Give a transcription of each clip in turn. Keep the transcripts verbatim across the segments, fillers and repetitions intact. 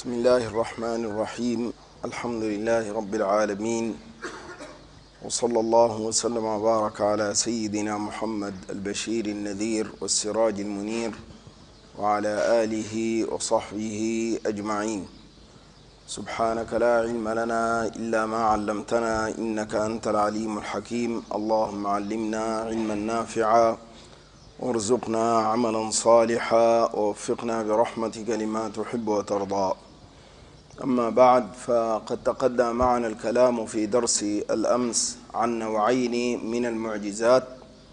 بسم الله الرحمن الرحيم. الحمد لله رب العالمين، وصلى الله وسلم وبارك على سيدنا محمد البشير النذير والسراج المنير وعلى آله وصحبه أجمعين. سبحانك لا علم لنا إلا ما علمتنا إنك أنت العليم الحكيم. اللهم علمنا علما نافعا وارزقنا عملا صالحا ووفقنا برحمتك لما تحب وترضى. أما بعد، فقد تقدم معنا الكلام في درس الأمس عن نوعين من المعجزات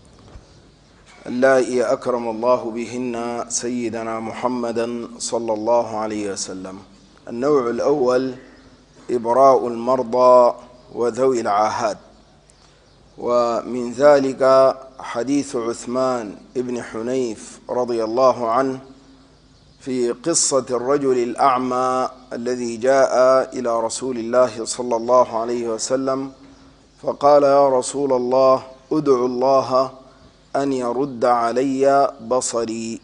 اللائي أكرم الله بهن سيدنا محمدا صلى الله عليه وسلم. النوع الأول إبراء المرضى وذوي العاهات، ومن ذلك حديث عثمان بن حنيف رضي الله عنه في قصة الرجل الأعمى الذي جاء إلى رسول الله صلى الله عليه وسلم فقال: يا رسول الله، أدعو الله أن يرد علي بصري.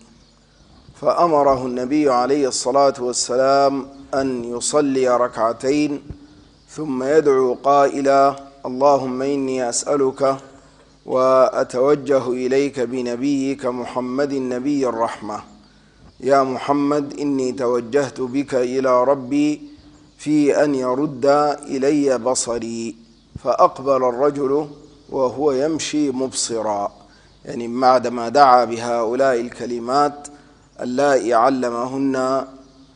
فأمره النبي عليه الصلاة والسلام أن يصلي ركعتين ثم يدعو قائلا: اللهم إني أسألك وأتوجه إليك بنبيك محمد نبي الرحمة، يا محمد إني توجهت بك إلى ربي في أن يرد إلي بصري. فأقبل الرجل وهو يمشي مبصرا، يعني بعدما دعا بهؤلاء الكلمات اللائي علمهن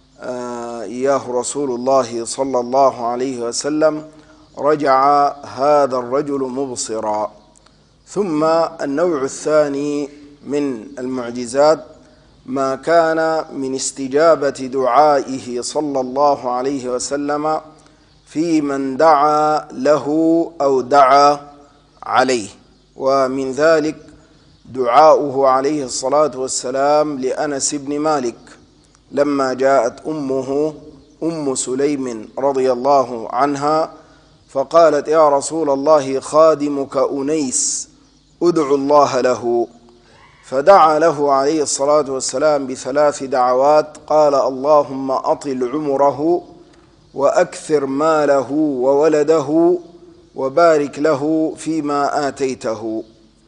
إياه رسول الله صلى الله عليه وسلم رجع هذا الرجل مبصرا. ثم النوع الثاني من المعجزات ما كان من استجابة دعائه صلى الله عليه وسلم في من دعا له أو دعا عليه، ومن ذلك دعاؤه عليه الصلاة والسلام لأنس بن مالك لما جاءت أمه أم سليم رضي الله عنها فقالت: يا رسول الله، خادمك أنيس ادعو الله له. فدعا له عليه الصلاة والسلام بثلاث دعوات، قال: اللهم أطل عمره وأكثر ماله وولده وبارك له فيما آتيته.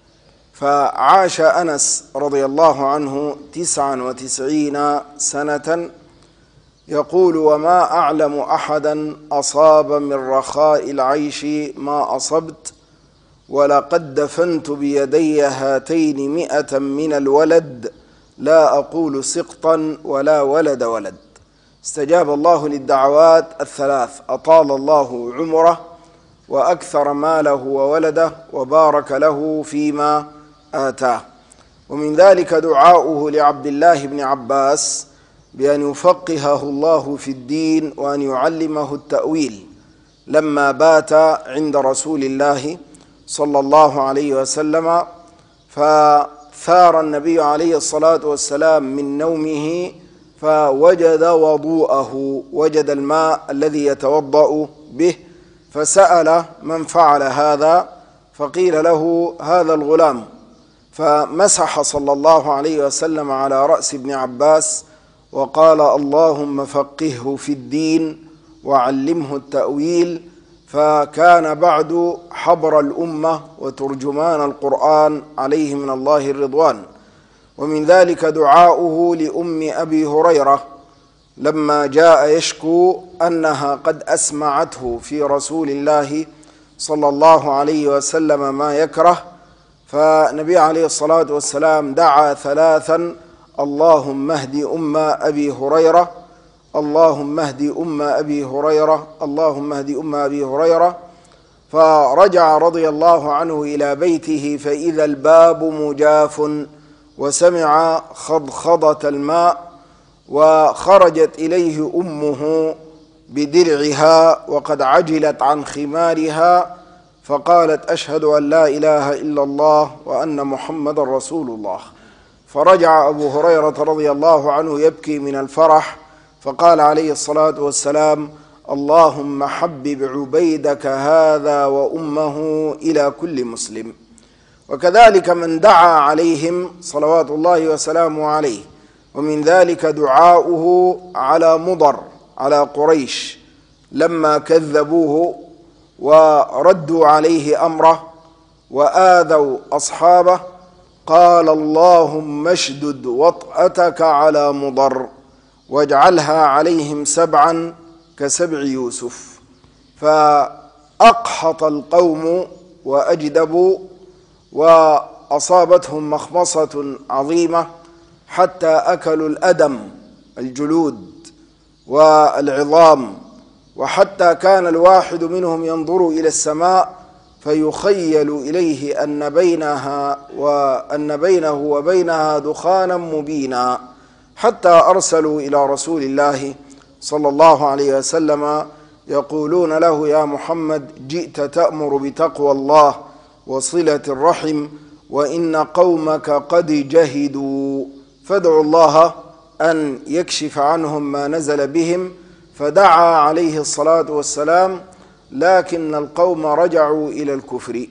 فعاش أنس رضي الله عنه تسعا وتسعين سنة يقول: وما أعلم أحدا أصاب من رخاء العيش ما أصبت، ولقد دفنت بيدي هاتين مئة من الولد، لا أقول سقطا ولا ولد ولد. استجاب الله للدعوات الثلاث، أطال الله عمره وأكثر ماله وولده وبارك له فيما آتاه. ومن ذلك دعاؤه لعبد الله بن عباس بأن يفقهه الله في الدين وأن يعلمه التأويل لما بات عند رسول الله صلى الله عليه وسلم، فثار النبي عليه الصلاة والسلام من نومه فوجد وضوءه، وجد الماء الذي يتوضأ به، فسأل من فعل هذا، فقيل له: هذا الغلام. فمسح صلى الله عليه وسلم على رأس ابن عباس وقال: اللهم فقهه في الدين وعلمه التأويل. فكان بعد حبر الأمة وترجمان القرآن عليه من الله الرضوان. ومن ذلك دعاؤه لأم أبي هريرة لما جاء يشكو أنها قد أسمعته في رسول الله صلى الله عليه وسلم ما يكره، فالنبي عليه الصلاة والسلام دعا ثلاثا: اللهم اهد أم أبي هريرة، اللهم اهد أم أبي هريرة، اللهم اهد أم أبي هريرة. فرجع رضي الله عنه إلى بيته فإذا الباب مجاف وسمع خضخضة الماء، وخرجت إليه أمه بدرعها وقد عجلت عن خمارها فقالت: أشهد أن لا إله إلا الله وأن محمد رسول الله. فرجع أبو هريرة رضي الله عنه يبكي من الفرح، فقال عليه الصلاة والسلام: اللهم حبب عبيدك هذا وأمه إلى كل مسلم. وكذلك من دعا عليهم صلوات الله وسلامه عليه. ومن ذلك دعاؤه على مضر على قريش لما كذبوه وردوا عليه أمره وآذوا أصحابه قال اللهم اشدد وطأتك على مضر واجعلها عليهم سبعا كسبع يوسف. فأقحط القوم وأجدبوا وأصابتهم مخمصة عظيمة حتى أكلوا الأدم الجلود والعظام، وحتى كان الواحد منهم ينظر إلى السماء فيخيل إليه أن بينها وأن بينه وبينها دخانا مبينا، حتى أرسلوا إلى رسول الله صلى الله عليه وسلم يقولون له يا محمد جئت تأمر بتقوى الله وصلة الرحم وإن قومك قد جهدوا فادعوا الله أن يكشف عنهم ما نزل بهم. فدعا عليه الصلاة والسلام لكن القوم رجعوا إلى الكفر.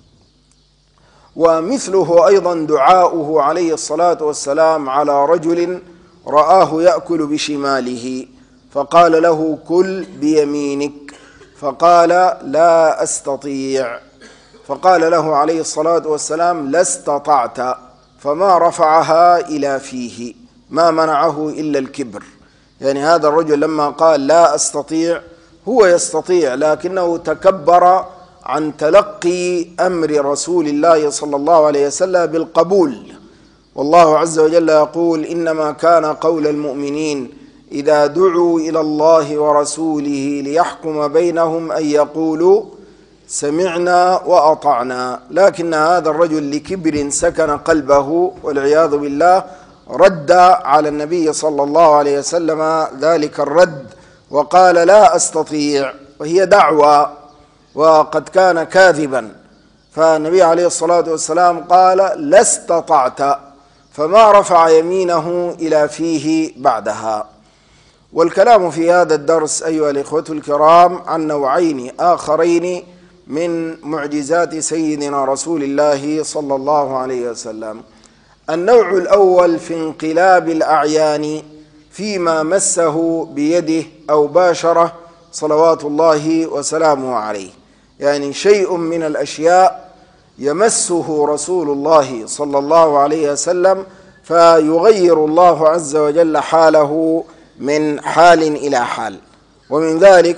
ومثله أيضا دعاؤه عليه الصلاة والسلام على رجل رآه يأكل بشماله فقال له كل بيمينك فقال لا أستطيع، فقال له عليه الصلاة والسلام لا استطعت، فما رفعها إلى فيه، ما منعه إلا الكبر. يعني هذا الرجل لما قال لا أستطيع هو يستطيع لكنه تكبر عن تلقي أمر رسول الله صلى الله عليه وسلم بالقبول. والله عز وجل يقول إنما كان قول المؤمنين إذا دعوا إلى الله ورسوله ليحكم بينهم أن يقولوا سمعنا وأطعنا. لكن هذا الرجل لكبر سكن قلبه والعياذ بالله رد على النبي صلى الله عليه وسلم ذلك الرد وقال لا أستطيع، وهي دعوة وقد كان كاذبا. فالنبي عليه الصلاة والسلام قال لا استطعت، فما رفع يمينه إلى فيه بعدها. والكلام في هذا الدرس أيها الإخوة الكرام عن نوعين آخرين من معجزات سيدنا رسول الله صلى الله عليه وسلم. النوع الأول في انقلاب الأعيان فيما مسه بيده أو باشره صلوات الله وسلامه عليه، يعني شيء من الأشياء يمسه رسول الله صلى الله عليه وسلم فيغير الله عز وجل حاله من حال إلى حال. ومن ذلك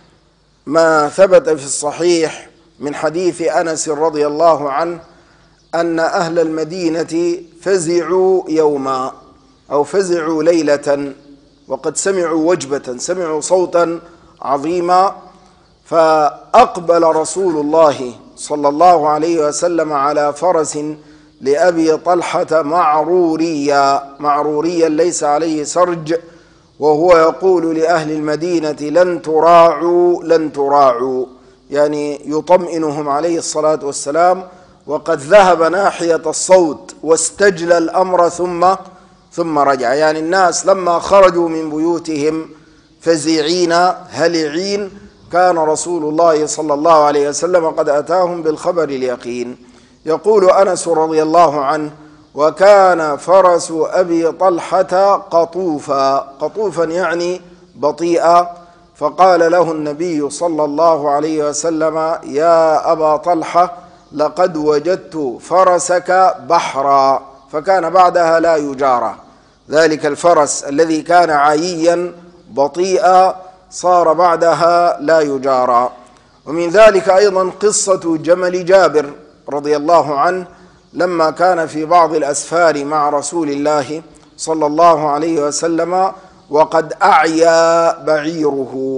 ما ثبت في الصحيح من حديث أنس رضي الله عنه أن أهل المدينة فزعوا يوما أو فزعوا ليلة وقد سمعوا وجبة، سمعوا صوتا عظيما، فأقبل رسول الله صلى الله عليه وسلم على فرس لأبي طلحة معروريا، معروريا ليس عليه سرج، وهو يقول لأهل المدينة لن تراعوا لن تراعوا، يعني يطمئنهم عليه الصلاة والسلام، وقد ذهب ناحية الصوت واستجلى الأمر ثم ثم رجع. يعني الناس لما خرجوا من بيوتهم فزعين هلعين كان رسول الله صلى الله عليه وسلم قد أتاهم بالخبر اليقين. يقول أنس رضي الله عنه وكان فرس أبي طلحة قطوفا، قطوفا يعني بطيئا، فقال له النبي صلى الله عليه وسلم يا أبا طلحة لقد وجدت فرسك بحرا، فكان بعدها لا يجارى. ذلك الفرس الذي كان عاييا بطيئا صار بعدها لا يجارى. ومن ذلك أيضا قصة جمل جابر رضي الله عنه لما كان في بعض الأسفار مع رسول الله صلى الله عليه وسلم وقد أعيا بعيره،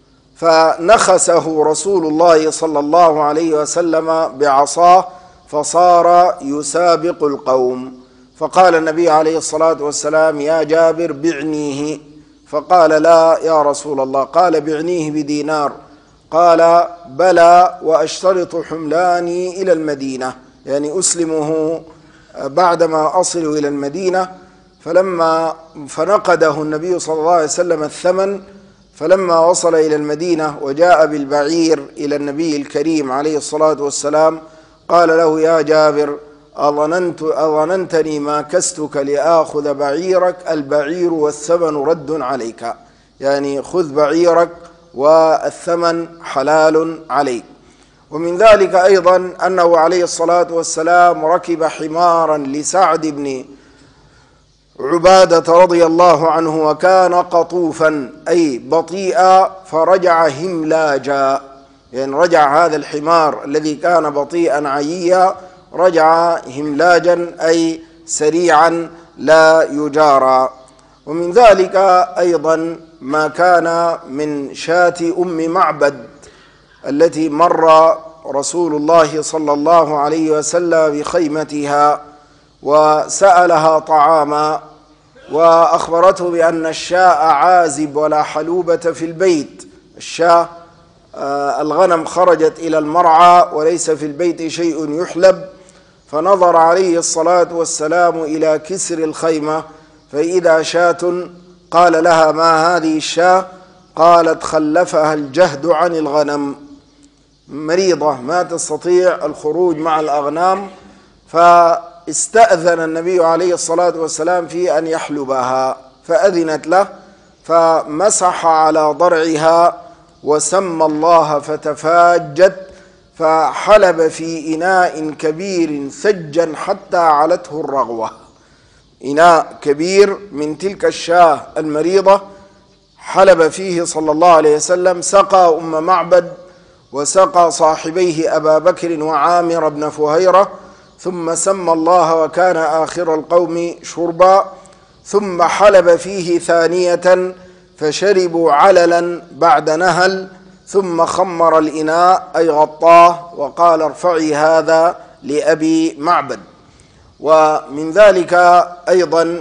فنخسه رسول الله صلى الله عليه وسلم بعصاه فصار يسابق القوم، فقال النبي عليه الصلاة والسلام يا جابر بعنيه، فقال لا يا رسول الله، قال بعنيه بدينار، قال بلى وأشترط حملاني إلى المدينة، يعني أسلمه بعدما أصل إلى المدينة. فلما فنقده النبي صلى الله عليه وسلم الثمن، فلما وصل إلى المدينة وجاء بالبعير إلى النبي الكريم عليه الصلاة والسلام قال له يا جابر أظننت أظننتني ما كستك لآخذ بعيرك، البعير والثمن رد عليك، يعني خذ بعيرك والثمن حلال عليك. ومن ذلك أيضا أنه عليه الصلاة والسلام ركب حمارا لسعد بن عبادة رضي الله عنه وكان قطوفا أي بطيئا فرجع هملاجا، يعني رجع هذا الحمار الذي كان بطيئا عييا رجع هملاجا أي سريعا لا يجارى. ومن ذلك أيضا ما كان من شاة أم معبد التي مر رسول الله صلى الله عليه وسلم بخيمتها وسألها طعاما وأخبرته بأن الشاء عازب ولا حلوبة في البيت. الشاة الغنم خرجت إلى المرعى وليس في البيت شيء يحلب، فنظر عليه الصلاة والسلام إلى كسر الخيمة فإذا شاة قال لها: ما هذه الشاة؟ قالت: خلفها الجهد عن الغنم، مريضة ما تستطيع الخروج مع الأغنام، فاستأذن النبي عليه الصلاة والسلام في أن يحلبها فأذنت له، فمسح على ضرعها وسمى الله فتفاجت، فحلب في إناء كبير ثجا حتى علته الرغوة، إناء كبير من تلك الشاة المريضة حلب فيه صلى الله عليه وسلم، سقى أم معبد وسقى صاحبيه أبا بكر وعامر بن فهيرة، ثم سمى الله وكان آخر القوم شربا، ثم حلب فيه ثانية فشربوا عللا بعد نهل، ثم خمر الإناء أي غطاه وقال: ارفعي هذا لأبي معبد. ومن ذلك أيضا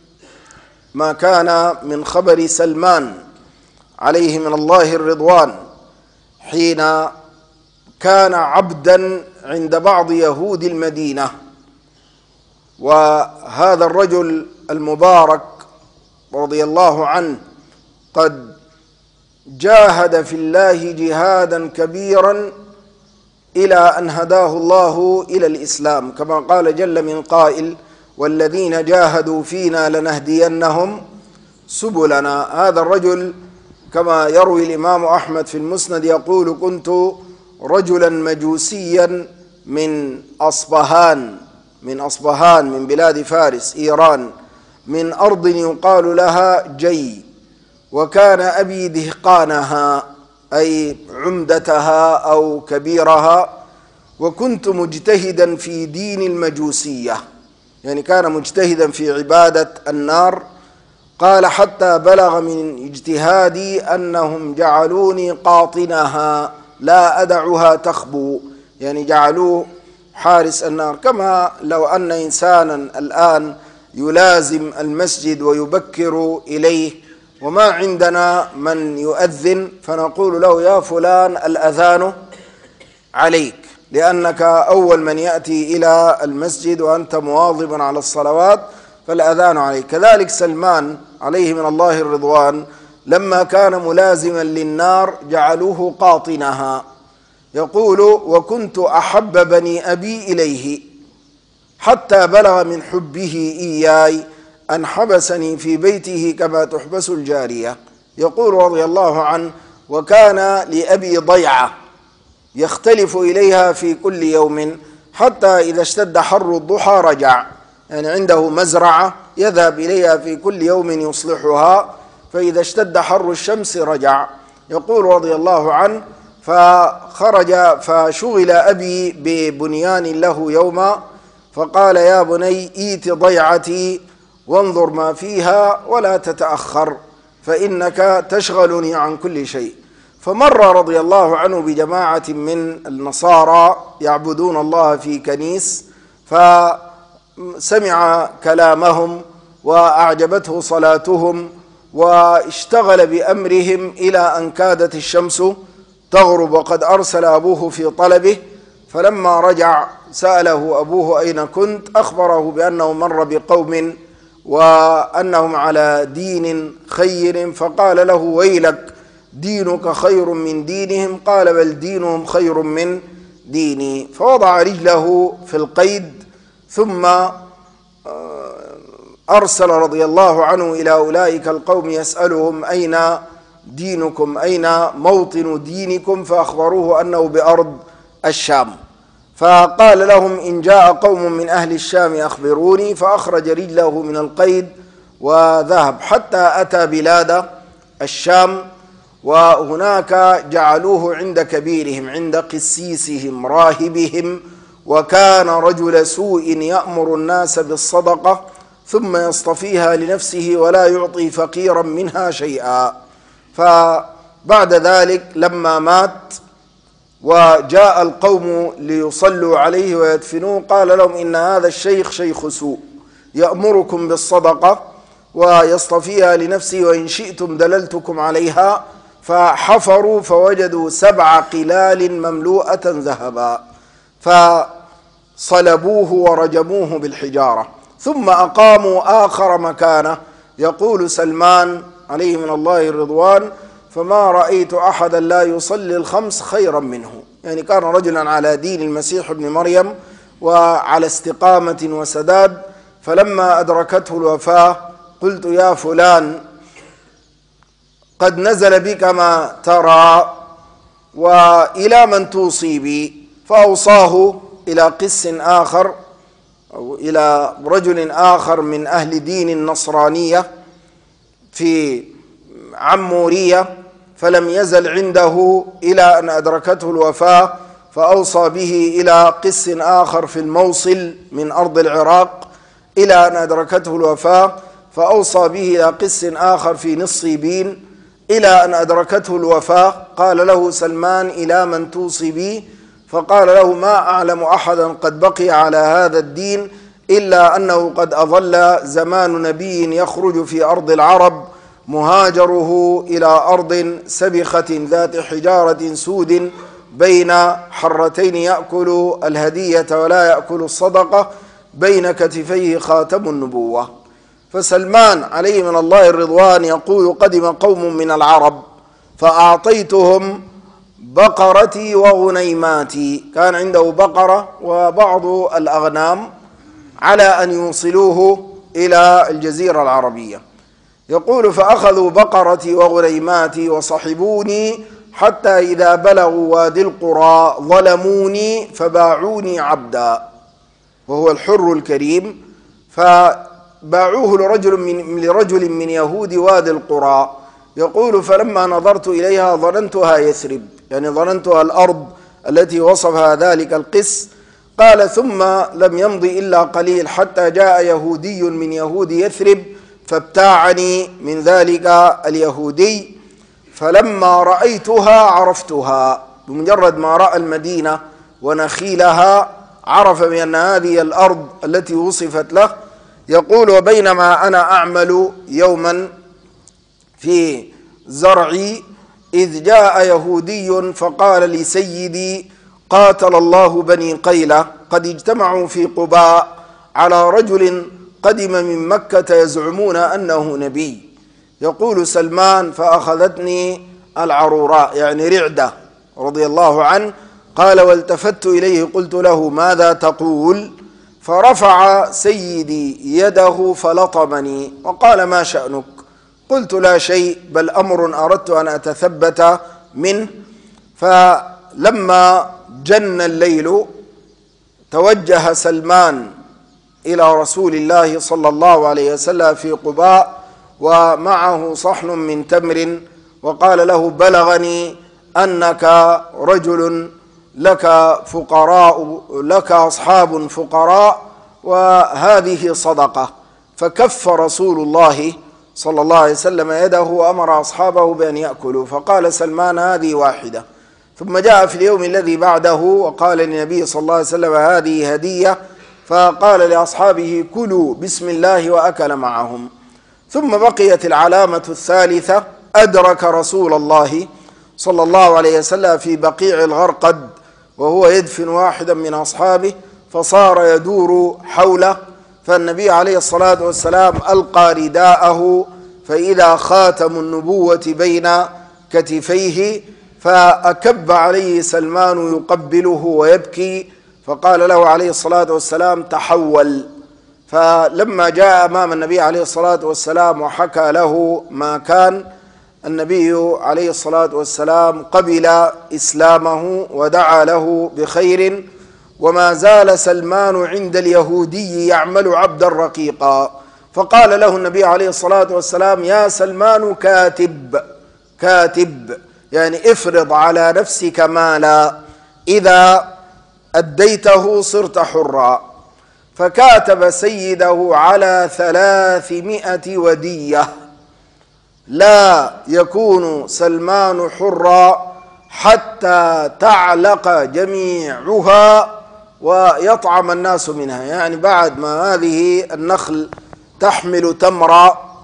ما كان من خبر سلمان عليه من الله الرضوان حين كان عبدا عند بعض يهود المدينة، وهذا الرجل المبارك رضي الله عنه قد جاهد في الله جهادا كبيرا إلى أن هداه الله إلى الإسلام، كما قال جل من قائل: والذين جاهدوا فينا لنهدينهم سبلنا. هذا الرجل كما يروي الإمام أحمد في المسند يقول: كنت رجلا مجوسيا من أصبهان من أصبهان من بلاد فارس إيران، من أرض يقال لها جي، وكان أبي دهقانها أي عمدتها أو كبيرها، وكنت مجتهدا في دين المجوسية، يعني كان مجتهدا في عبادة النار. قال: حتى بلغ من اجتهادي أنهم جعلوني قاطنها لا أدعها تخبو، يعني جعلوه حارس النار، كما لو أن إنسانا الآن يلازم المسجد ويبكر إليه وما عندنا من يؤذن فنقول له: يا فلان الأذان عليك، لأنك أول من يأتي إلى المسجد وأنت مواظب على الصلوات فالأذان عليك. كذلك سلمان عليه من الله الرضوان لما كان ملازما للنار جعلوه قاطنها، يقول: وكنت أحب بني أبي إليه حتى بلغ من حبه إياي أن حبسني في بيته كما تحبس الجارية. يقول رضي الله عنه: وكان لأبي ضيعة يختلف إليها في كل يوم، حتى إذا اشتد حر الضحى رجع، يعني عنده مزرعة يذهب إليها في كل يوم يصلحها، فإذا اشتد حر الشمس رجع. يقول رضي الله عنه: فخرج فشغل أبي ببنيان له يوما، فقال: يا بني إيت ضيعتي وانظر ما فيها ولا تتأخر فإنك تشغلني عن كل شيء. فمر رضي الله عنه بجماعة من النصارى يعبدون الله في كنيس، فسمع كلامهم وأعجبته صلاتهم واشتغل بأمرهم إلى أن كادت الشمس تغرب، وقد أرسل أبوه في طلبه، فلما رجع سأله أبوه: أين كنت؟ أخبره بأنه مر بقوم وأنهم على دين خير، فقال له: ويلك، دينك خير من دينهم؟ قال: بل دينهم خير من ديني. فوضع رجله في القيد ثم أرسل رضي الله عنه إلى أولئك القوم يسألهم أين دينكم، أين موطن دينكم، فأخبروه أنه بأرض الشام. فقال لهم إن جاء قوم من أهل الشام أخبروني، فأخرج رجله من القيد وذهب حتى أتى بلاد الشام، وهناك جعلوه عند كبيرهم، عند قسيسهم راهبهم، وكان رجل سوء يأمر الناس بالصدقة ثم يصطفيها لنفسه ولا يعطي فقيرا منها شيئا. فبعد ذلك لما مات وجاء القوم ليصلوا عليه ويدفنوه قال لهم إن هذا الشيخ شيخ سوء يأمركم بالصدقة ويصطفيها لنفسه وإن شئتم دللتكم عليها. فحفروا فوجدوا سبع قلال مملوءة ذهبا، فصلبوه ورجموه بالحجارة، ثم أقاموا آخر مكانه. يقول سلمان عليه من الله الرضوان فما رأيت أحدا لا يصلي الخمس خيرا منه، يعني كان رجلا على دين المسيح ابن مريم وعلى استقامة وسداد. فلما أدركته الوفاة قلت يا فلان قد نزل بك ما ترى وإلى من توصي بي؟ فأوصاه إلى قس آخر أو إلى رجل آخر من أهل دين النصرانية في عمورية، فلم يزل عنده إلى أن أدركته الوفاة، فأوصى به إلى قس آخر في الموصل من أرض العراق إلى أن أدركته الوفاة، فأوصى به إلى قس آخر في نصيبين إلى أن أدركته الوفاة. قال له سلمان إلى من توصي بي؟ فقال له ما أعلم أحدا قد بقي على هذا الدين إلا أنه قد أظل زمان نبي يخرج في أرض العرب مهاجره إلى أرض سبخة ذات حجارة سود بين حرتين يأكل الهدية ولا يأكل الصدقة، بين كتفيه خاتم النبوة. فسلمان عليه من الله الرضوان يقول قدم قوم من العرب فأعطيتهم بقرتي وغنيماتي، كان عنده بقرة وبعض الأغنام، على أن يوصلوه إلى الجزيرة العربية. يقول فأخذوا بقرتي وغنيماتي وصحبوني حتى إذا بلغوا وادي القرى ظلموني فباعوني عبدا، وهو الحر الكريم، فباعوه لرجل من, لرجل من يهود وادي القرى. يقول فلما نظرت إليها ظننتها يثرب، يعني ظننتها الأرض التي وصفها ذلك القس. قال ثم لم يمض إلا قليل حتى جاء يهودي من يهود يثرب فابتاعني من ذلك اليهودي، فلما رأيتها عرفتها، بمجرد ما رأى المدينة ونخيلها عرف بأن هذه الأرض التي وصفت له. يقول وبينما أنا أعمل يوما في زرعي إذ جاء يهودي فقال لسيدي قاتل الله بني قيلة قد اجتمعوا في قباء على رجل قدم من مكة يزعمون أنه نبي. يقول سلمان فأخذتني العروراء، يعني رعدة رضي الله عنه. قال والتفت إليه قلت له ماذا تقول؟ فرفع سيدي يده فلطمني وقال ما شأنك؟ قلت لا شيء بل أمر أردت أن أتثبت منه. فلما جن الليل توجه سلمان إلى رسول الله صلى الله عليه وسلم في قباء ومعه صحن من تمر، وقال له بلغني أنك رجل لك فقراء، لك أصحاب فقراء وهذه صدقة. فكف رسول الله صلى الله عليه وسلم يده وأمر أصحابه بأن يأكلوا، فقال سلمان هذه واحدة. ثم جاء في اليوم الذي بعده وقال للنبي صلى الله عليه وسلم هذه هدية، فقال لأصحابه كلوا بسم الله وأكل معهم. ثم بقيت العلامة الثالثة، أدرك رسول الله صلى الله عليه وسلم في بقيع الغرقد وهو يدفن واحدا من أصحابه، فصار يدور حوله، فالنبي عليه الصلاة والسلام ألقى رداءه فإذا خاتم النبوة بين كتفيه، فأكب عليه سلمان يقبله ويبكي، فقال له عليه الصلاة والسلام تحول، فلما جاء أمام النبي عليه الصلاة والسلام وحكى له ما كان، النبي عليه الصلاة والسلام قبل إسلامه ودعا له بخير. وما زال سلمان عند اليهودي يعمل عبدا رقيقا، فقال له النبي عليه الصلاة والسلام: يا سلمان كاتب كاتب، يعني افرض على نفسك مالا، إذا أديته صرت حرا. فكاتب سيده على ثلاثمائة ودية، لا يكون سلمان حرا حتى تعلق جميعها ويطعم الناس منها، يعني بعد ما هذه النخل تحمل تمرا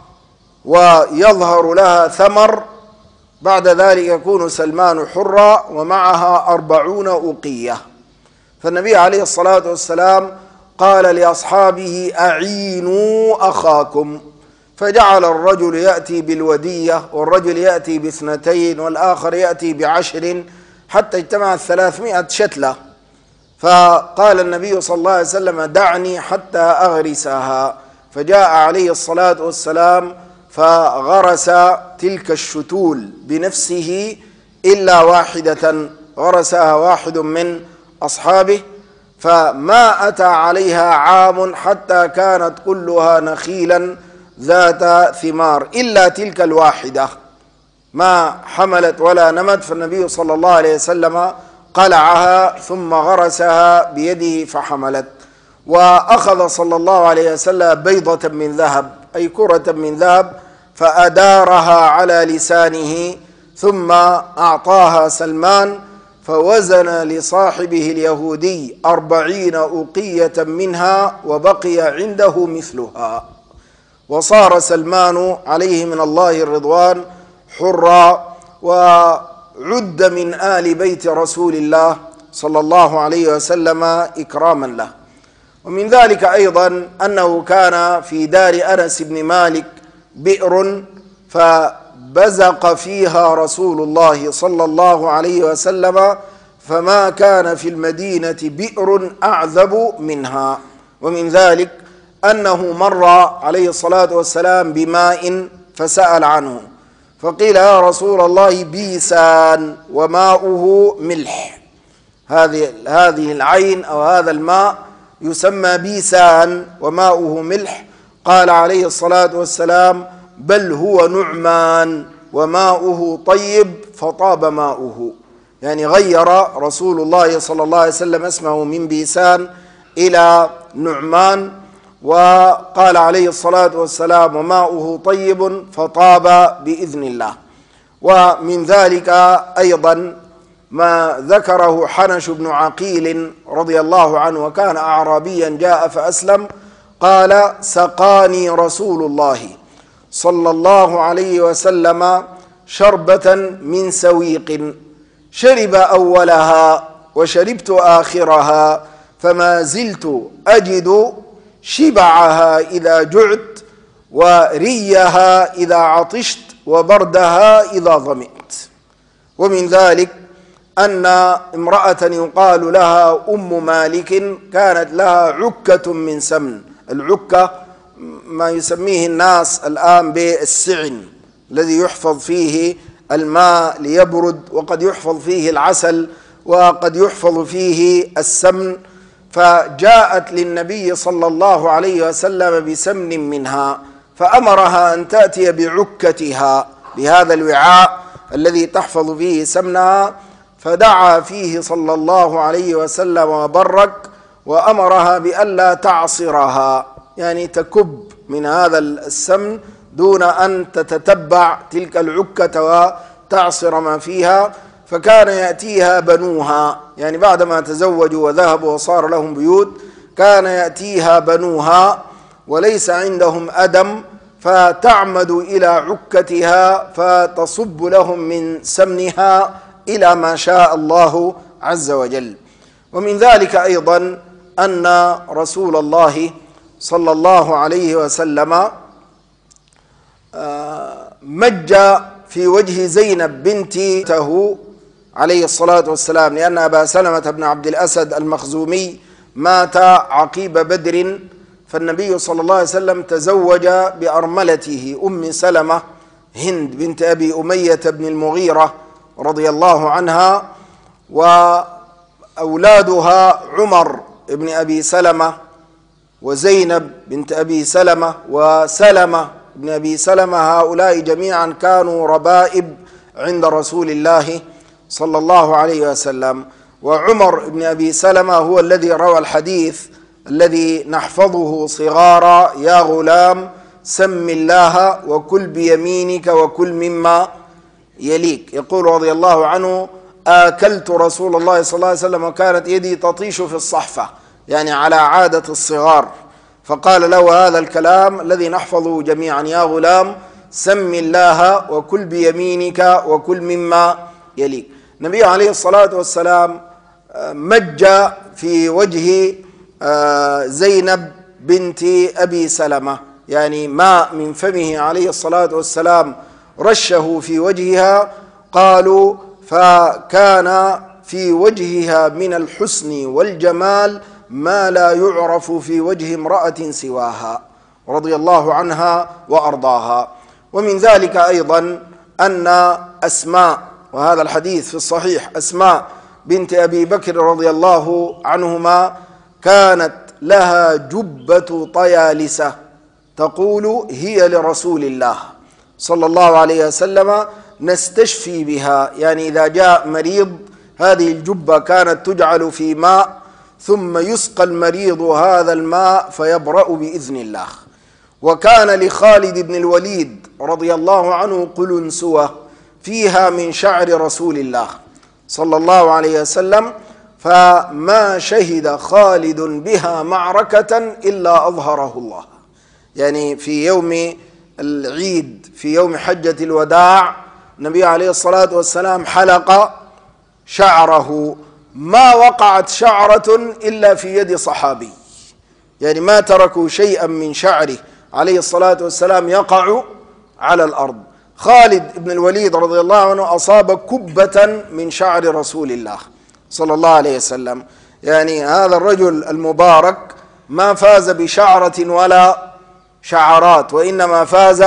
ويظهر لها ثمر، بعد ذلك يكون سلمان حرا ومعها أربعون أوقية. فالنبي عليه الصلاة والسلام قال لأصحابه: أعينوا أخاكم. فجعل الرجل يأتي بالودية، والرجل يأتي باثنتين، والآخر يأتي بعشر، حتى اجتمعت ثلاثمائة شتلة. فقال النبي صلى الله عليه وسلم: دعني حتى أغرسها. فجاء عليه الصلاة والسلام فغرس تلك الشتول بنفسه إلا واحدة غرسها واحد من أصحابه، فما أتى عليها عام حتى كانت كلها نخيلا ذات ثمار إلا تلك الواحدة، ما حملت ولا نمت. فالنبي صلى الله عليه وسلم قلعها ثم غرسها بيده فحملت. وأخذ صلى الله عليه وسلم بيضة من ذهب، أي كرة من ذهب، فأدارها على لسانه ثم أعطاها سلمان، فوزن لصاحبه اليهودي أربعين أوقية منها وبقي عنده مثلها. وصار سلمان عليه من الله الرضوان حرا، وعد من آل بيت رسول الله صلى الله عليه وسلم إكراما له. ومن ذلك أيضا أنه كان في دار أنس بن مالك بئر، فبزق فيها رسول الله صلى الله عليه وسلم، فما كان في المدينة بئر أعذب منها. ومن ذلك أنه مر عليه الصلاة والسلام بماء فسأل عنه، فقيل: يا رسول الله بيسان وماؤه ملح. هذه هذه العين أو هذا الماء يسمى بيسان وماؤه ملح. قال عليه الصلاة والسلام: بل هو نعمان وماؤه طيب فطاب ماؤه. يعني غير رسول الله صلى الله عليه وسلم اسمه من بيسان إلى نعمان، وقال عليه الصلاة والسلام: وماؤه طيب فطاب بإذن الله. ومن ذلك أيضا ما ذكره حنش بن عقيل رضي الله عنه، وكان أعرابيا جاء فأسلم، قال: سقاني رسول الله صلى الله عليه وسلم شربة من سويق، شرب أولها وشربت آخرها، فما زلت أجد شبعها إذا جعت، وريها إذا عطشت، وبردها إذا ظمئت. ومن ذلك أن امرأة يقال لها أم مالك كانت لها عكة من سمن. العكة ما يسميه الناس الآن بالسعن، الذي يحفظ فيه الماء ليبرد، وقد يحفظ فيه العسل، وقد يحفظ فيه السمن. فجاءت للنبي صلى الله عليه وسلم بسمن منها، فأمرها أن تأتي بعكتها، بهذا الوعاء الذي تحفظ فيه سمنها، فدعا فيه صلى الله عليه وسلم وبرك، وأمرها بألا تعصرها، يعني تكب من هذا السمن دون أن تتتبع تلك العكة وتعصر ما فيها. فكان يأتيها بنوها، يعني بعدما تزوجوا وذهبوا وصار لهم بيوت، كان يأتيها بنوها وليس عندهم أدم، فتعمد إلى عكتها فتصب لهم من سمنها إلى ما شاء الله عز وجل. ومن ذلك أيضا أن رسول الله صلى الله عليه وسلم مج في وجه زينب بنته عليه الصلاة والسلام، لأن أبا سلمة بن عبد الأسد المخزومي مات عقيب بدر، فالنبي صلى الله عليه وسلم تزوج بأرملته أم سلمة هند بنت أبي أمية بن المغيرة رضي الله عنها، وأولادها عمر بن أبي سلمة وزينب بنت أبي سلمة وسلمة بن أبي سلمة. هؤلاء جميعا كانوا ربائب عند رسول الله صلى الله عليه وسلم. وعمر بن أبي سلمة هو الذي روى الحديث الذي نحفظه صغارا: يا غلام سم الله وكل بيمينك وكل مما يليك. يقول رضي الله عنه: آكلت رسول الله صلى الله عليه وسلم وكانت يدي تطيش في الصحفة، يعني على عادة الصغار، فقال له هذا الكلام الذي نحفظه جميعا: يا غلام سم الله وكل بيمينك وكل مما يليك. النبي عليه الصلاة والسلام مج في وجه زينب بنت أبي سلمة، يعني ماء من فمه عليه الصلاة والسلام رشه في وجهها. قالوا فكان في وجهها من الحسن والجمال ما لا يعرف في وجه امرأة سواها، رضي الله عنها وأرضاها. ومن ذلك أيضا أن أسماء، وهذا الحديث في الصحيح، أسماء بنت أبي بكر رضي الله عنهما كانت لها جبة طيالسة تقول: هي لرسول الله صلى الله عليه وسلم نستشفي بها، يعني إذا جاء مريض هذه الجبة كانت تجعل في ماء ثم يسقى المريض هذا الماء فيبرأ بإذن الله. وكان لخالد بن الوليد رضي الله عنه قلنسوة فيها من شعر رسول الله صلى الله عليه وسلم، فما شهد خالد بها معركة إلا أظهره الله. يعني في يوم العيد، في يوم حجة الوداع، النبي عليه الصلاة والسلام حلق شعره، ما وقعت شعرة إلا في يد صحابي، يعني ما تركوا شيئا من شعره عليه الصلاة والسلام يقع على الأرض. خالد بن الوليد رضي الله عنه أصاب كبة من شعر رسول الله صلى الله عليه وسلم. يعني هذا الرجل المبارك ما فاز بشعرة ولا شعرات، وإنما فاز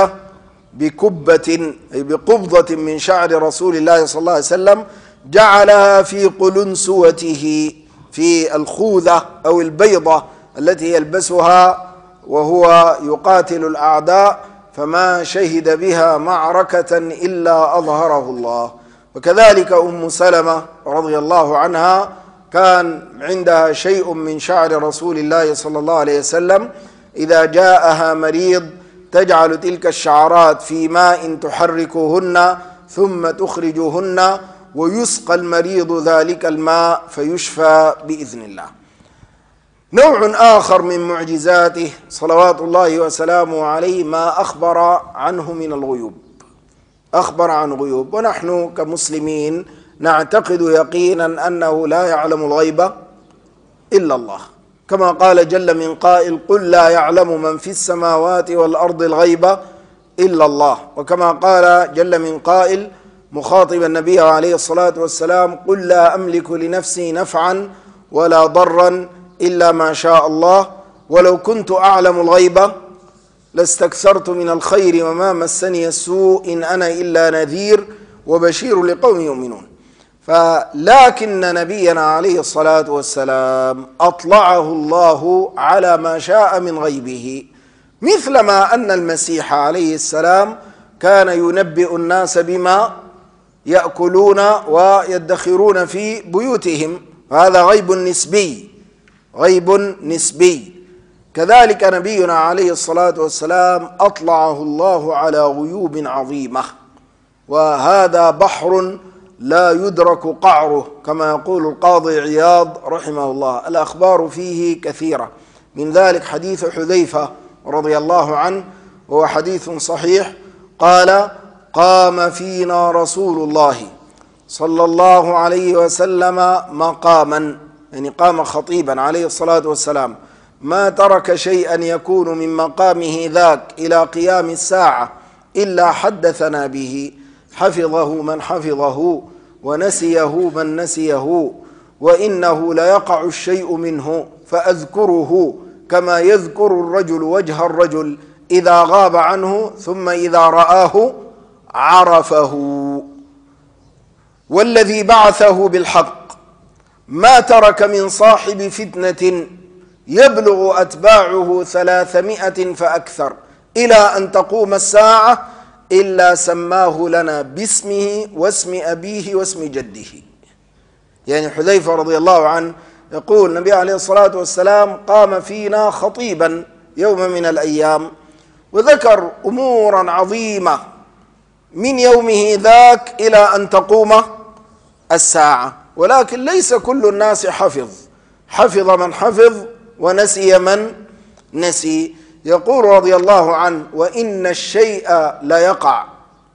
بكبة أي بقبضة من شعر رسول الله صلى الله عليه وسلم، جعلها في قلنسوته، في الخوذة أو البيضة التي يلبسها وهو يقاتل الأعداء، فما شهد بها معركة إلا أظهره الله. وكذلك أم سلمة رضي الله عنها كان عندها شيء من شعر رسول الله صلى الله عليه وسلم، إذا جاءها مريض تجعل تلك الشعرات في ماء تحركهن ثم تخرجهن ويسقى المريض ذلك الماء فيشفى بإذن الله. نوع آخر من معجزاته صلوات الله وسلامه عليه ما أخبر عنه من الغيوب، أخبر عن غيوب، ونحن كمسلمين نعتقد يقينا أنه لا يعلم الغيب إلا الله، كما قال جل من قائل: قل لا يعلم من في السماوات والأرض الغيب إلا الله. وكما قال جل من قائل مخاطبا النبي عليه الصلاة والسلام: قل لا أملك لنفسي نفعا ولا ضرا إلا ما شاء الله ولو كنت أعلم الغيب لاستكثرت من الخير وما مسني السوء إن أنا إلا نذير وبشير لقوم يؤمنون. فلكن نبينا عليه الصلاة والسلام أطلعه الله على ما شاء من غيبه، مثلما أن المسيح عليه السلام كان ينبئ الناس بما يأكلون ويدخرون في بيوتهم، هذا غيب نسبي، غيب نسبي. كذلك نبينا عليه الصلاة والسلام أطلعه الله على غيوب عظيمة، وهذا بحر لا يدرك قعره، كما يقول القاضي عياض رحمه الله: الأخبار فيه كثيرة. من ذلك حديث حذيفة رضي الله عنه، وهو حديث صحيح، قال: قام فينا رسول الله صلى الله عليه وسلم مقاما، يعني قام خطيبا عليه الصلاة والسلام، ما ترك شيئا يكون من مقامه ذاك إلى قيام الساعة إلا حدثنا به، حفظه من حفظه ونسيه من نسيه، وإنه ليقع الشيء منه فأذكره كما يذكر الرجل وجه الرجل إذا غاب عنه ثم إذا رآه عرفه. والذي بعثه بالحق ما ترك من صاحب فتنة يبلغ أتباعه ثلاثمائة فأكثر إلى أن تقوم الساعة إلا سماه لنا باسمه واسم أبيه واسم جده. يعني حذيفة رضي الله عنه يقول النبي عليه الصلاة والسلام قام فينا خطيبا يوم من الأيام وذكر أمورا عظيمة من يومه ذاك إلى أن تقوم الساعة، ولكن ليس كل الناس حفظ، حفظ من حفظ ونسي من نسي. يقول رضي الله عنه: وإن الشيء ليقع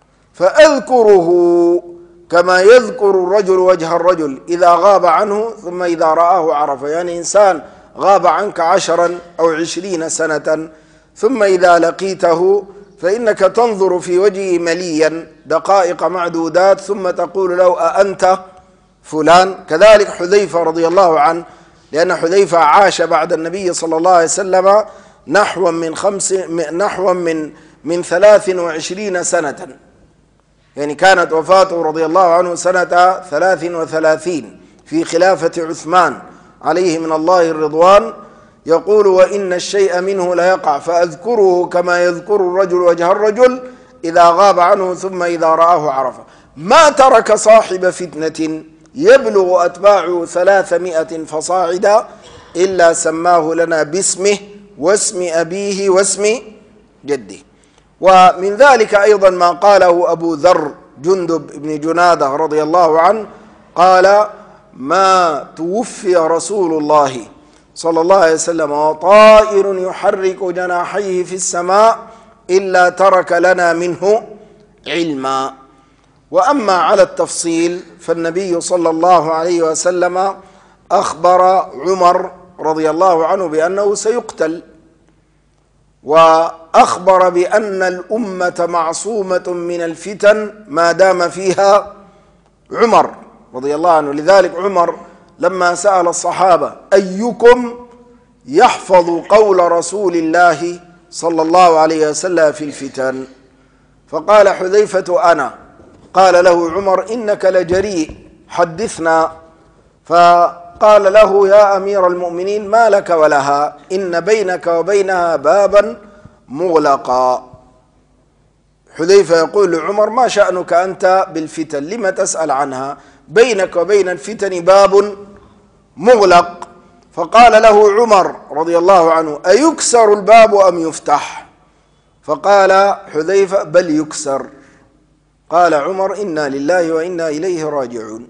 فأذكره كما يذكر الرجل وجه الرجل إذا غاب عنه ثم إذا رآه عرفه. يعني إنسان غاب عنك عشرا أو عشرين سنة ثم إذا لقيته فإنك تنظر في وجهه مليا دقائق معدودات ثم تقول له: أأنت فلان؟ كذلك حذيفة رضي الله عنه، لأن حذيفة عاش بعد النبي صلى الله عليه وسلم نحو من خمس نحو من من ثلاث وعشرين سنة، يعني كانت وفاته رضي الله عنه سنة ثلاث وثلاثين في خلافة عثمان عليه من الله الرضوان. يقول: وإن الشيء منه ليقع فأذكره كما يذكر الرجل وجه الرجل إذا غاب عنه ثم إذا رآه عرفه. ما ترك صاحب فتنة يبلغ أتباعه ثلاثمائة فصاعدا إلا سماه لنا باسمه واسم أبيه واسم جده. ومن ذلك أيضا ما قاله أبو ذر جندب بن جنادة رضي الله عنه قال: ما توفي رسول الله صلى الله عليه وسلم وطائر يحرك جناحيه في السماء إلا ترك لنا منه علما. وأما على التفصيل فالنبي صلى الله عليه وسلم أخبر عمر رضي الله عنه بأنه سيقتل، وأخبر بأن الأمة معصومة من الفتن ما دام فيها عمر رضي الله عنه. لذلك عمر لما سأل الصحابة: أيكم يحفظ قول رسول الله صلى الله عليه وسلم في الفتن؟ فقال حذيفة: أنا. قال له عمر: إنك لجريء، حدثنا. فقال له: يا أمير المؤمنين ما لك ولها؟ إن بينك وبينها بابا مغلقا. حذيفة يقول لعمر: ما شأنك أنت بالفتن؟ لما تسأل عنها؟ بينك وبين الفتن باب مغلق. فقال له عمر رضي الله عنه: أيكسر الباب أم يفتح؟ فقال حذيفة: بل يكسر. قال عمر: إنا لله وإنا إليه راجعون.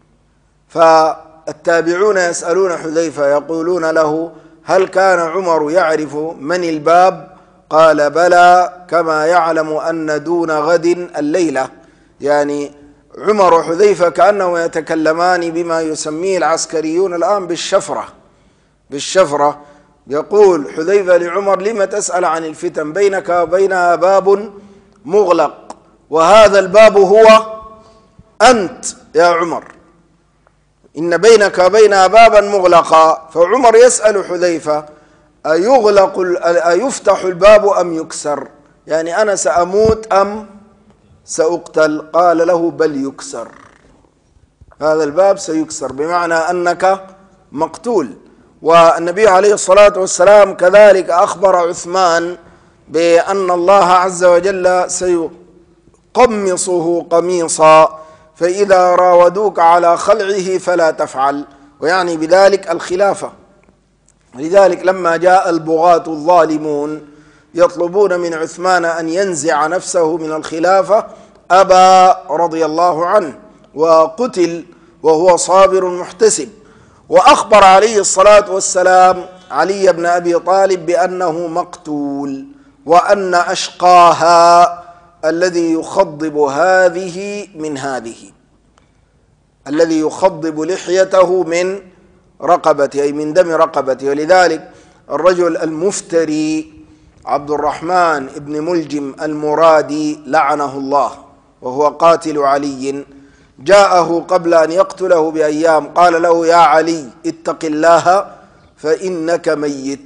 فالتابعون يسألون حذيفة يقولون له: هل كان عمر يعرف من الباب؟ قال: بلى، كما يعلم أن دون غد الليلة. يعني عمر وحذيفة كأنه يتكلمان بما يسميه العسكريون الآن بالشفرة بالشفرة يقول حذيفة لعمر: لما تسأل عن الفتن؟ بينك وبينها باب مغلق، وهذا الباب هو أنت يا عمر، إن بينك وبينها بابا مغلقا. فعمر يسأل حذيفة: أيغلق أيفتح الباب أم يكسر؟ يعني أنا سأموت أم سأقتل؟ قال له: بل يكسر، هذا الباب سيكسر، بمعنى أنك مقتول. والنبي عليه الصلاة والسلام كذلك أخبر عثمان بأن الله عز وجل سيقمصه قميصا، فإذا راودوك على خلعه فلا تفعل، ويعني بذلك الخلافة. لذلك لما جاء البغاة الظالمون يطلبون من عثمان أن ينزع نفسه من الخلافة أبى رضي الله عنه وقتل وهو صابر محتسب. وأخبر عليه الصلاة والسلام علي بن أبي طالب بأنه مقتول، وأن أشقاها الذي يخضب هذه من هذه، الذي يخضب لحيته من رقبته أي من دم رقبته. ولذلك الرجل المفتري عبد الرحمن بن ملجم المرادي لعنه الله وهو قاتل علي جاءه قبل أن يقتله بأيام قال له: يا علي اتق الله فإنك ميت.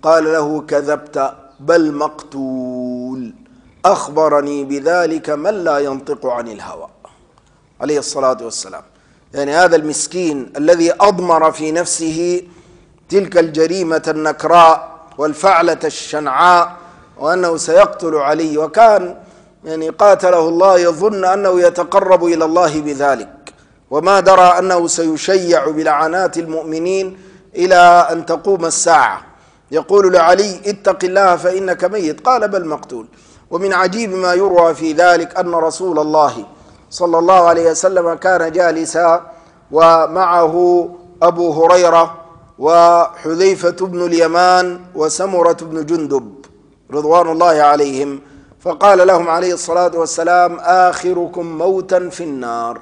قال له كذبت بل مقتول، أخبرني بذلك من لا ينطق عن الهوى عليه الصلاة والسلام. يعني هذا المسكين الذي أضمر في نفسه تلك الجريمة النكراء والفعلة الشنعاء وأنه سيقتل علي، وكان يعني قاتله الله يظن أنه يتقرب إلى الله بذلك، وما درى أنه سيشيع بلعنات المؤمنين إلى أن تقوم الساعة. يقول لعلي اتق الله فإنك ميت، قال بل مقتول. ومن عجيب ما يروى في ذلك أن رسول الله صلى الله عليه وسلم كان جالسا ومعه أبو هريرة وحذيفة بن اليمان وسمرة بن جندب رضوان الله عليهم، فقال لهم عليه الصلاة والسلام آخركم موتا في النار.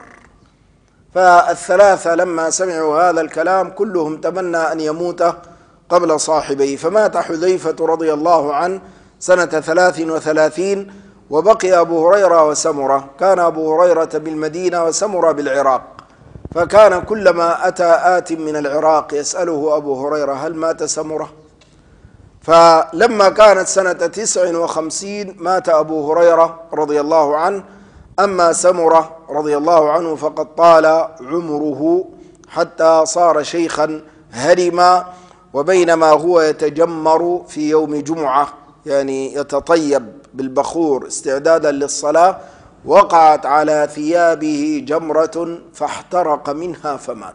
فالثلاثة لما سمعوا هذا الكلام كلهم تمنى أن يموت قبل صاحبيه، فمات حذيفة رضي الله عنه سنة ثلاث وثلاثين، وبقي أبو هريرة وسمرة. كان أبو هريرة بالمدينة وسمرة بالعراق، فكان كلما أتى آت من العراق يسأله أبو هريرة هل مات سمرة؟ فلما كانت سنة تسع وخمسين مات أبو هريرة رضي الله عنه. أما سمرة رضي الله عنه فقد طال عمره حتى صار شيخا هرما، وبينما هو يتجمر في يوم جمعة يعني يتطيب بالبخور استعدادا للصلاة وقعت على ثيابه جمرة فاحترق منها فمات.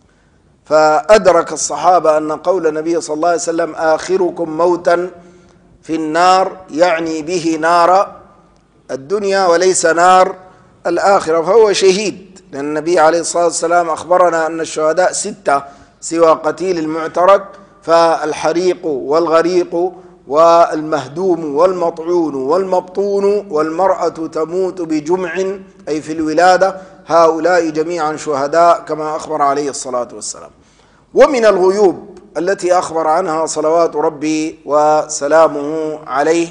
فأدرك الصحابة أن قول النبي صلى الله عليه وسلم آخركم موتا في النار يعني به نار الدنيا وليس نار الآخرة، فهو شهيد، لأن النبي عليه الصلاة والسلام أخبرنا أن الشهداء ستة سوى قتيل المعترك، فالحريق والغريق والمهدوم والمطعون والمبطون والمرأة تموت بجمع أي في الولادة، هؤلاء جميعا شهداء كما أخبر عليه الصلاة والسلام. ومن الغيوب التي أخبر عنها صلوات ربي وسلامه عليه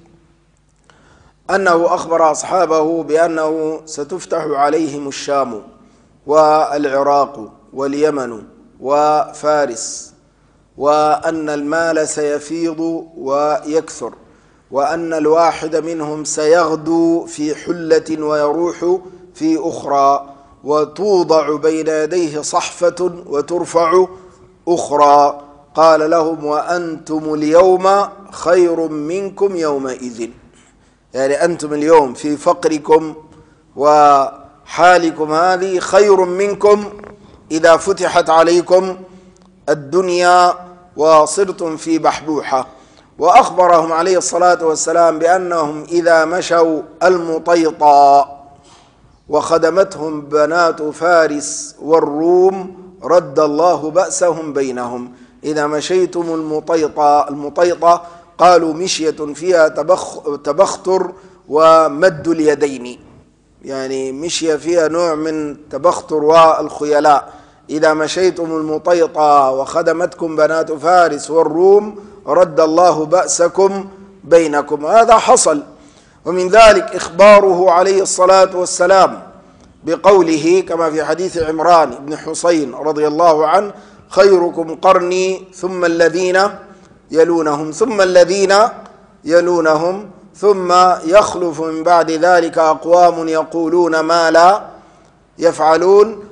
أنه أخبر أصحابه بأنه ستفتح عليهم الشام والعراق واليمن وفارس، وأن المال سيفيض ويكثر، وأن الواحد منهم سيغدو في حلة ويروح في أخرى، وتوضع بين يديه صحفة وترفع أخرى. قال لهم وأنتم اليوم خير منكم يومئذ، يعني أنتم اليوم في فقركم وحالكم هذه خير منكم إذا فتحت عليكم الدنيا وصرتم في بحبوحة. وأخبرهم عليه الصلاة والسلام بأنهم إذا مشوا المطيطة وخدمتهم بنات فارس والروم رد الله بأسهم بينهم. إذا مشيتم المطيطة، المطيطة قالوا مشية فيها تبخ تبختر ومد اليدين، يعني مشية فيها نوع من تبختر والخيلاء. إذا مشيتم المطيطة وخدمتكم بنات فارس والروم رد الله بأسكم بينكم. هذا حصل. ومن ذلك إخباره عليه الصلاة والسلام بقوله كما في حديث عمران بن حسين رضي الله عنه خيركم قرني ثم الذين يلونهم ثم الذين يلونهم ثم يخلف من بعد ذلك أقوام يقولون ما لا يفعلون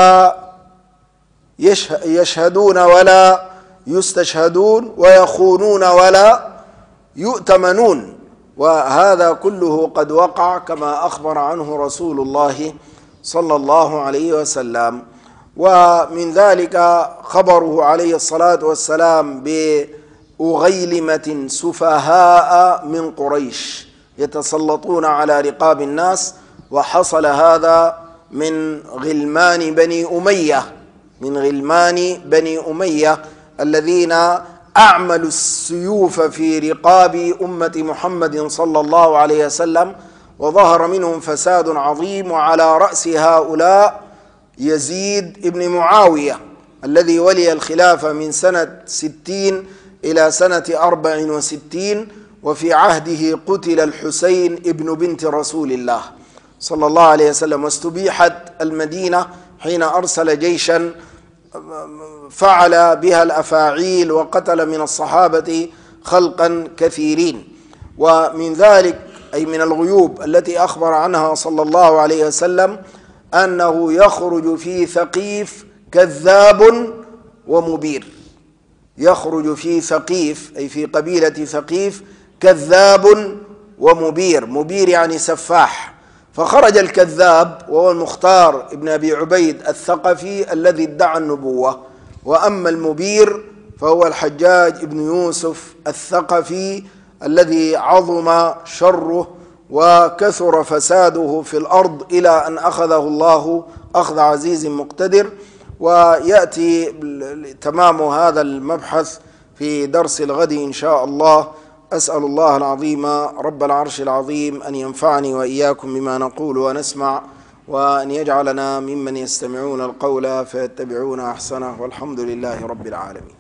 ويشهدون ولا يستشهدون ويخونون ولا يؤتمنون. وهذا كله قد وقع كما أخبر عنه رسول الله صلى الله عليه وسلم. ومن ذلك خبره عليه الصلاة والسلام بأغيلمة سفهاء من قريش يتسلطون على رقاب الناس، وحصل هذا من غلمان بني أمية من غلمان بني أمية الذين أعملوا السيوف في رقاب أمة محمد صلى الله عليه وسلم، وظهر منهم فساد عظيم. وعلى رأس هؤلاء يزيد ابن معاوية الذي ولي الخلافة من سنة ستين إلى سنة أربع وستين، وفي عهده قتل الحسين ابن بنت رسول الله صلى الله عليه وسلم، واستبيحت المدينة حين أرسل جيشا فعل بها الأفاعيل وقتل من الصحابة خلقا كثيرين. ومن ذلك أي من الغيوب التي أخبر عنها صلى الله عليه وسلم أنه يخرج في ثقيف كذاب ومبير. يخرج في ثقيف أي في قبيلة ثقيف كذاب ومبير. مبير يعني سفاح. فخرج الكذاب وهو المختار ابن أبي عبيد الثقفي الذي ادعى النبوة، وأما المبير فهو الحجاج ابن يوسف الثقفي الذي عظم شره وكثر فساده في الأرض إلى أن أخذه الله أخذ عزيز مقتدر. ويأتي تمام هذا المبحث في درس الغد إن شاء الله. أسأل الله العظيم رب العرش العظيم أن ينفعني وإياكم بما نقول ونسمع، وأن يجعلنا ممن يستمعون القول فيتبعون أحسنه، والحمد لله رب العالمين.